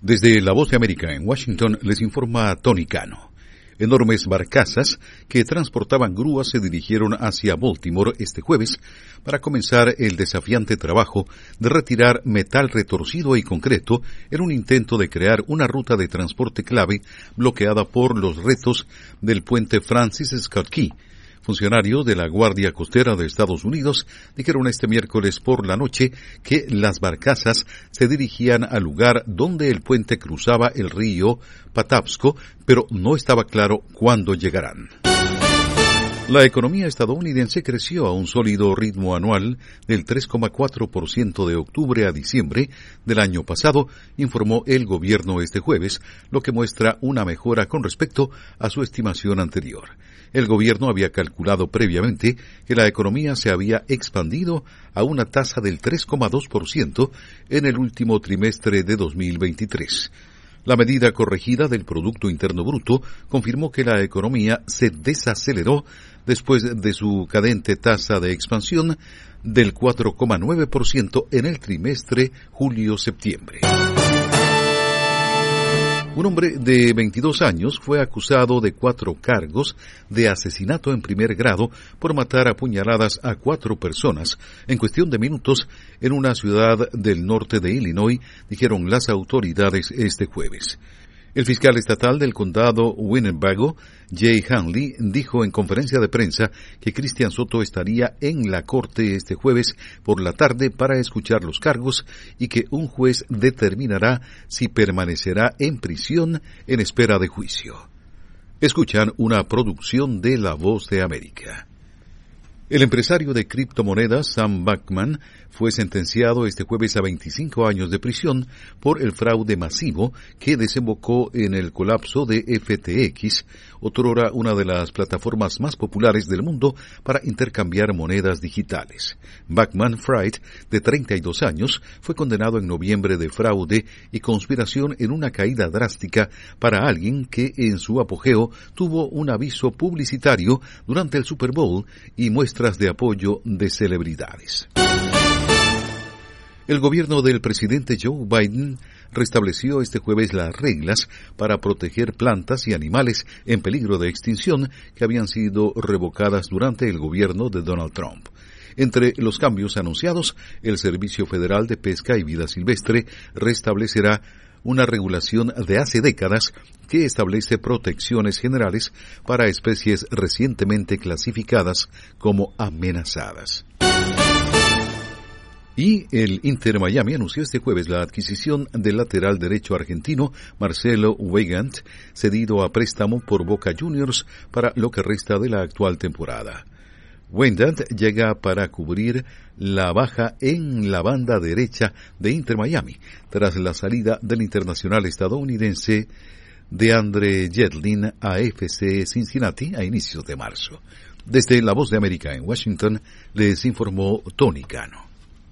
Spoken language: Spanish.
Desde La Voz de América en Washington les informa Tony Cano. Enormes barcazas que transportaban grúas se dirigieron hacia Baltimore este jueves para comenzar el desafiante trabajo de retirar metal retorcido y concreto en un intento de crear una ruta de transporte clave bloqueada por los retos del puente Francis Scott Key. Funcionarios de la Guardia Costera de Estados Unidos dijeron este miércoles por la noche que las barcazas se dirigían al lugar donde el puente cruzaba el río Patapsco, pero no estaba claro cuándo llegarán. La economía estadounidense creció a un sólido ritmo anual del 3,4% de octubre a diciembre del año pasado, informó el gobierno este jueves, lo que muestra una mejora con respecto a su estimación anterior. El gobierno había calculado previamente que la economía se había expandido a una tasa del 3,2% en el último trimestre de 2023. La medida corregida del Producto Interno Bruto confirmó que la economía se desaceleró después de su cadente tasa de expansión del 4,9% en el trimestre julio-septiembre. Un hombre de 22 años fue acusado de 4 cargos de asesinato en primer grado por matar a puñaladas a 4 personas en cuestión de minutos en una ciudad del norte de Illinois, dijeron las autoridades este jueves. El fiscal estatal del condado Winnebago, Jay Hanley, dijo en conferencia de prensa que Cristian Soto estaría en la corte este jueves por la tarde para escuchar los cargos y que un juez determinará si permanecerá en prisión en espera de juicio. Escuchan una producción de La Voz de América. El empresario de criptomonedas Sam Bankman fue sentenciado este jueves a 25 años de prisión por el fraude masivo que desembocó en el colapso de FTX, otrora una de las plataformas más populares del mundo para intercambiar monedas digitales. Bankman Fried, de 32 años, fue condenado en noviembre de fraude y conspiración en una caída drástica para alguien que en su apogeo tuvo un aviso publicitario durante el Super Bowl y muestras de apoyo de celebridades. El gobierno del presidente Joe Biden restableció este jueves las reglas para proteger plantas y animales en peligro de extinción que habían sido revocadas durante el gobierno de Donald Trump. Entre los cambios anunciados, el Servicio Federal de Pesca y Vida Silvestre restablecerá una regulación de hace décadas que establece protecciones generales para especies recientemente clasificadas como amenazadas. Y el Inter Miami anunció este jueves la adquisición del lateral derecho argentino Marcelo Weigand, cedido a préstamo por Boca Juniors para lo que resta de la actual temporada. Weigand llega para cubrir la baja en la banda derecha de Inter Miami, tras la salida del internacional estadounidense DeAndre Yedlin a FC Cincinnati a inicios de marzo. Desde La Voz de América en Washington les informó Tony Cano.